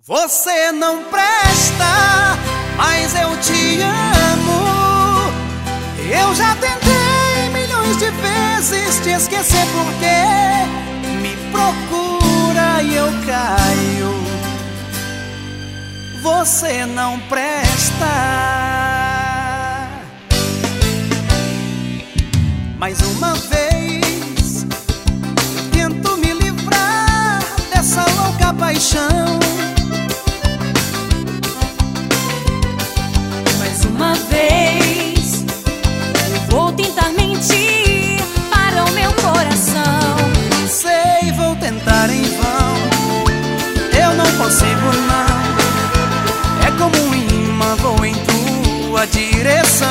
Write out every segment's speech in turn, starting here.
Você não presta, mas eu te amo. Eu já tentei milhões de vezes te esquecer, porque me procura e eu caio. Você não presta. Mais uma vez eu tento me livrar dessa louca paixão. Mais uma vez eu vou tentar mentir para o meu coração. Sei, vou tentar em vão. Eu não consigo não. É como um imã, vou em tua direção.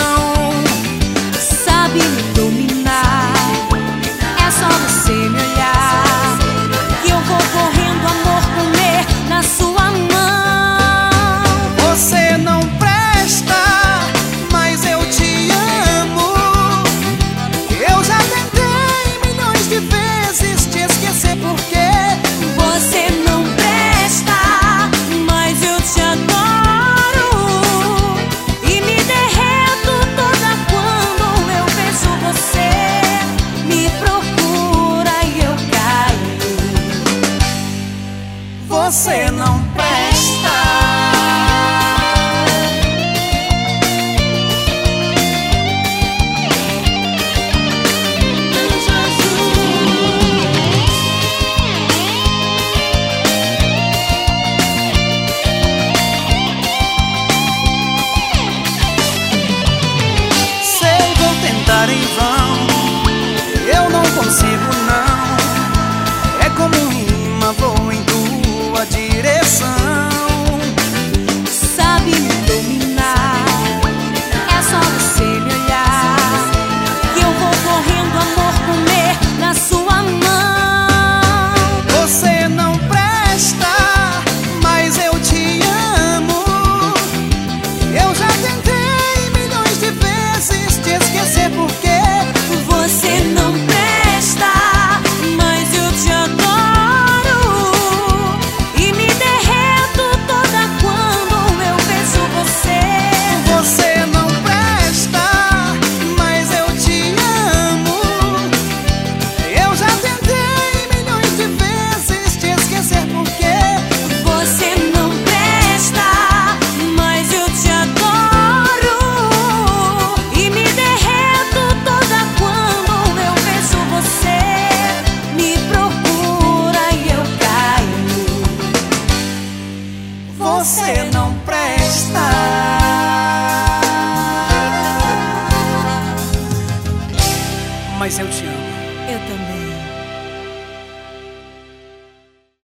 Sabe me dominar, é só você me olhar que eu vou correndo, amor, comer na sua mão. Você não presta, mas eu te amo. Eu já tentei milhões de vezes te esquecer, porque você não presta, mas eu te adoro e me derreto toda quando eu vejo você. Me procura e eu caio. você não presta. Sei, vou tentar em vão. Eu não consigo não. É como um imã, vou em tua direção. Sabe me dominar, é só você me olhar que eu vou correndo, amor, comer na sua mão. Você não presta, mas eu te amo. Eu já tentei milhões de vezes te esquecer, porque Você não presta, mas eu te adoro e me derreto toda quando eu vejo você. você não presta, mas eu te amo. Eu já tentei milhões de vezes te esquecer, porque Você não presta, mas eu te adoro e me derreto toda quando eu vejo você. Me procura e eu caio. você não presta. Mas eu te amo. Eu também.